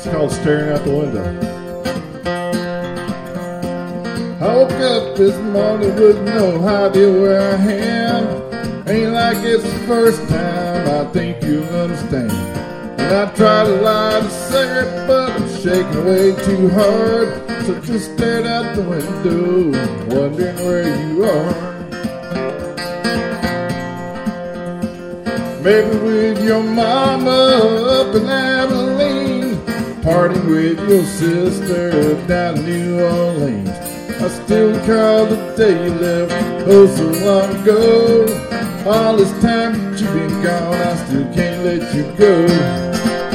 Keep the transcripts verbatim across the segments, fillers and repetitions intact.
It's called Staring Out the Window. I woke up this morning with no idea where I am. Ain't like it's the first time, I think you'll understand. And I try to light a cigarette, but I'm shaking way too hard. So just stared out the window, wondering where you are. Maybe with your mama up in Abilene, partying with your sister down in New Orleans. I still recall the day you left, oh so long ago. All this time that you've been gone, I still can't let you go.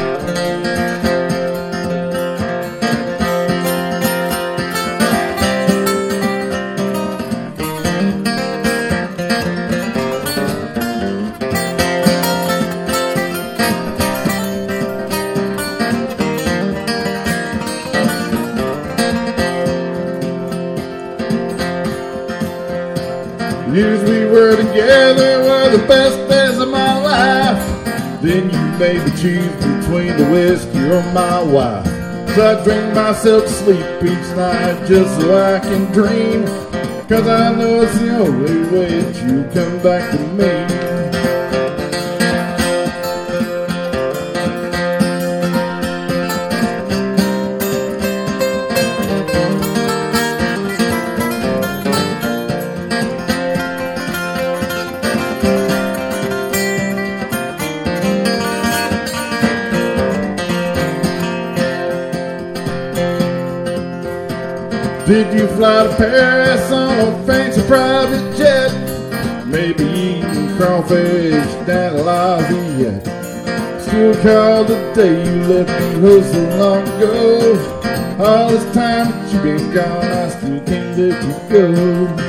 Years we were together were the best days of my life. Then you made me choose between the whiskey or my wife. So I drink myself to sleep each night just so I can dream, 'cause I know it's the only way that you come back to me. Did you fly to Paris on a fancy private jet? Maybe eating crawfish down at Lafayette. Still call the day you left me oh so long ago. All this time that you've been gone, I still can't let you go.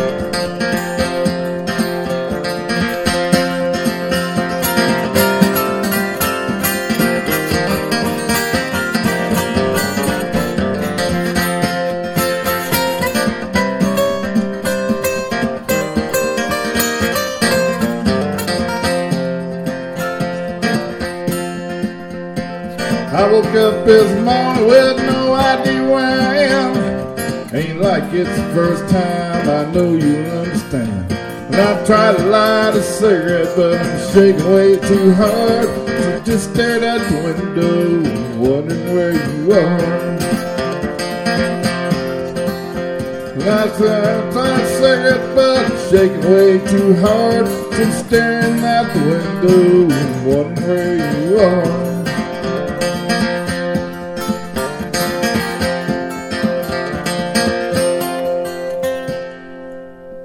I woke up this morning with no idea where I am. Ain't like it's the first time, I know you'll understand. And I've tried to light a cigarette, but I'm shaking way too hard. So just stared out the window, wondering where you are. And I've tried to light a cigarette, but I'm shaking way too hard. Just staring out the window, wondering where you are.